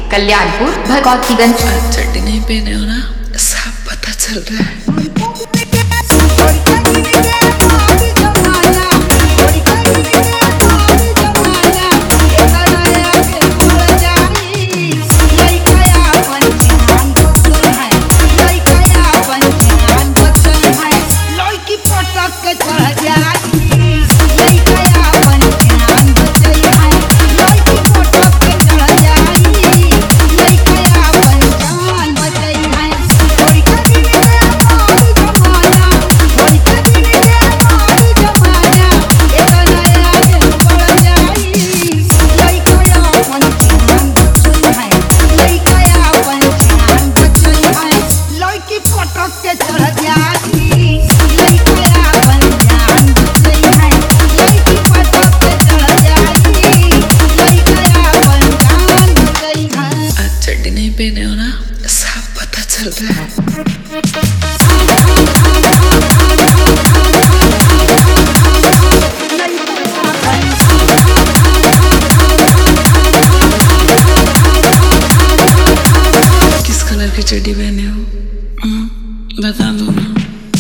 कल्याणपुर भगवतीगंज। चड्डी नहीं पहने हो ना, साफ पता चल रहा है। चड्डी नहीं पहने हो ना, साफ पता चल रहा है। किस कलर की चड्डी पहने हो बता दो ना।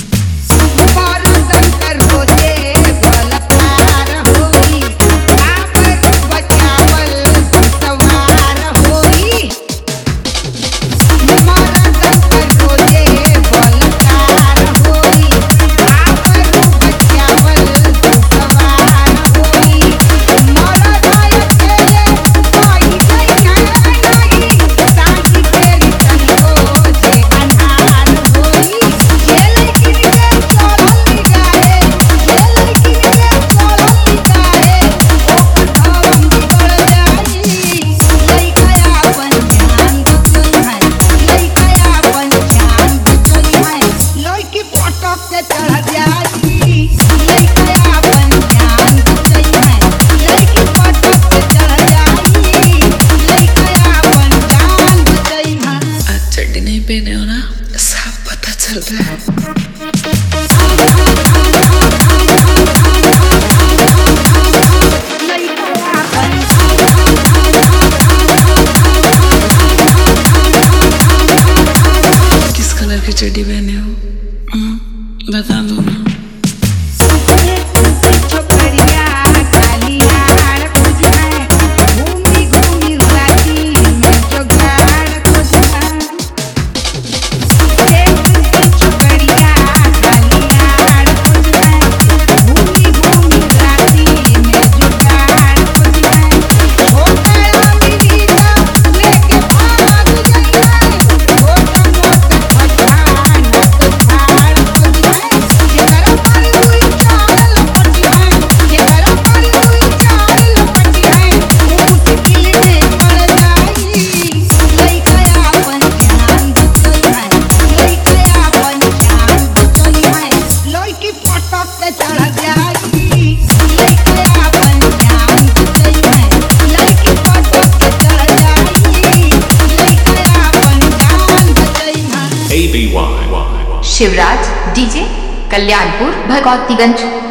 चड्डी नहीं पहने हो ना, साफ पता चल रहा है। किस कलर की चड्डी पहने हो बता दो ना। शिवराज डीजे, कल्याणपुर भगवतीगंज।